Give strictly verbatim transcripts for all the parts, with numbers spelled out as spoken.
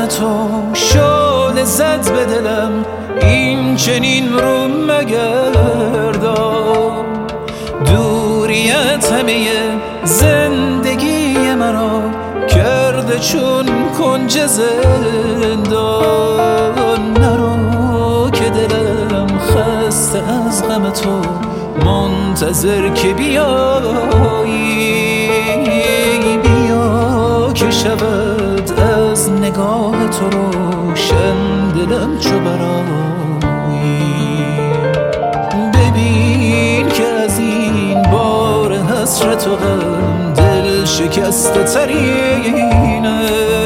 تو شعله زد به دلم، این چنین رو مگردان. دوریت همه زندگی مرا کرده چون کنج زندان. نرو که دلم خسته از غم تو، منتظر که بیایی. بیا که شود از نگاه تو روشن دلم چو برایی. ببین که از این بار حسرت و غم دل شکسته ترینم.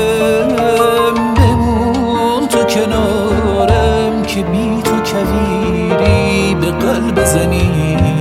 بمون تو کنارم که بی تو کویری به قلب زمینم.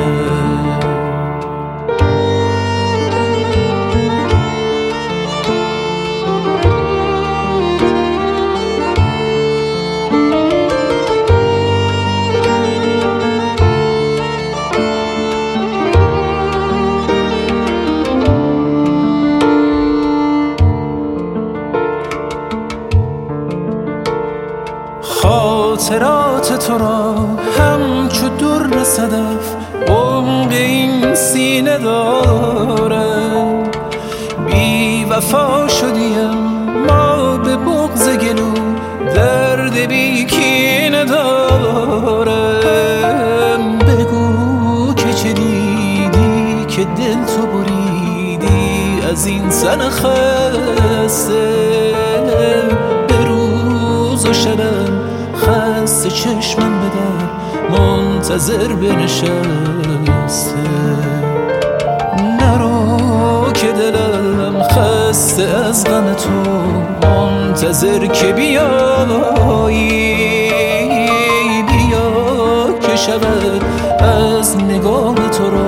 خاطرات تو را همچو در صدف عمق این سینه دارم. بی وفا شدیم ما به بغض گلو، درد بی کینه دارم. بگو که چه دیدی که دل تو بریدی از این زن خسته. به روز و شبم خسته چشمم به در منتظر بنشسته. نرو که دلم خسته از غم تو، منتظر که بیایی. بیا که شود از نگاه تو